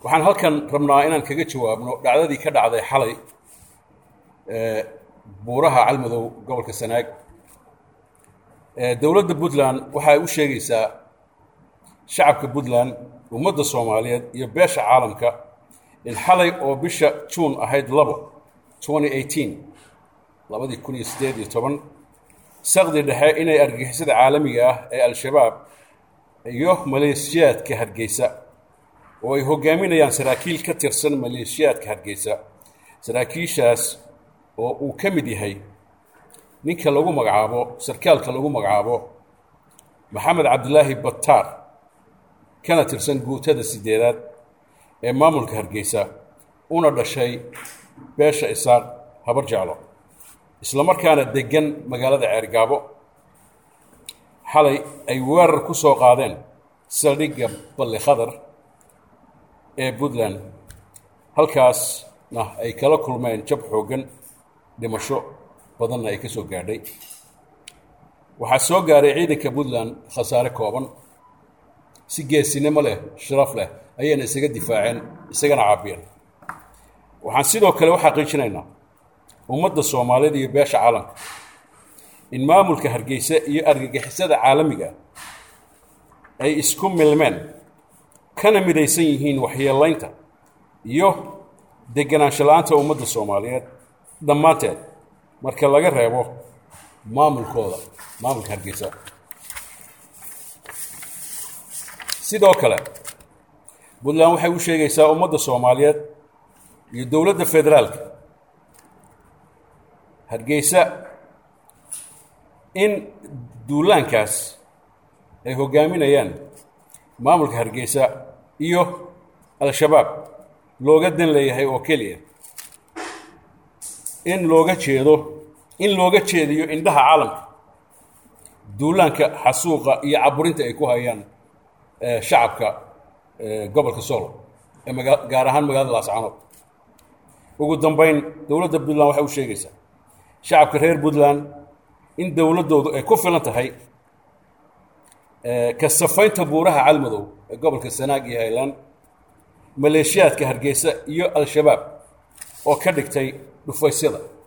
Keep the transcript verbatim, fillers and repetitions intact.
waxaan halkan rabnaa inaan kaga jawaabno dhacdadii ka dhacday xalay ee buuraha Calmadow gobolka Sanaag. ee dawladda Puntland waxa ay u sheegaysaa shacabka Puntland ummadda Soomaaliyeed iyo beesha caalamka in xalay oo bisha June ahayd labo twenty eighteen labadi kun iyo siddeed iyo toban saqdi dhexe inay argagixisada caalamiga ah ee al-shabaab iyo maleeshiyaadka Hargeysa oo ay hogaaminayaan saraakiil ka tirsan maleeshiyaadka Hargeysa. saraakiishaas oo uu ka mid yahay ninka lagu magacaabo sarkaalka lagu magacaabo Maxamed Cabdilaahi Battaar kana tirsan guutada sideedaad ee maamulka Hargeysa una dhashay beesha Isaaq Habar Jeclo isla markaana degan magaalada Ceergaabo. xalay ay weerar ku soo qaadeen saldhigga Balle Khadar ee Puntland halkaasna ay kala kulmeen jab xoogan dhimasho badanna ay ka soo gaadhay. waxaa soo gaaray ciidanka Puntland khasaare kooban si geesinimo leh sharaf leh ayayna isaga difaaceen isagana caabiyeen. waxaan sidoo kale u xaqiijinaynaa ummadda Soomaaliyeed iyo beesha caalamka in maamulka Hargeysa iyo argagixisada caalamiga ay isku milmeen kana midaysan yihiin waxyeelaynta iyo deganaansho la'aanta ummadda Soomaaliyeed dhammaanteed marka laga reebo maamulkooda maamulka Hargeysa. sidoo kale Puntland waxay u sheegaysaa ummadda Soomaaliyeed iyo dawladda federaalka Hargeysa in duulaankaas ay hogaaminayaan maamulka Hargeysa iyo al-shabaab looga dan leeyahay oo keliya in looga jeedo in looga jeediyo indhaha caalamka duulaanka xasuuqa iyo caburinta ay ku hayaan shacabka gobolka Sool ee gaar ahaan magaalada Laascaanood. ugu dambeyn dawladda Puntland waxay u sheegaysaa shacabka reer Puntland in dawladoodu ay ku filan tahay ka safaynta buuraha Calmadow ee gobolka Sanaag iyo Highland maleeshiyaadka Hargeysa iyo al-shabaab oo ka dhigtay dhufaysyada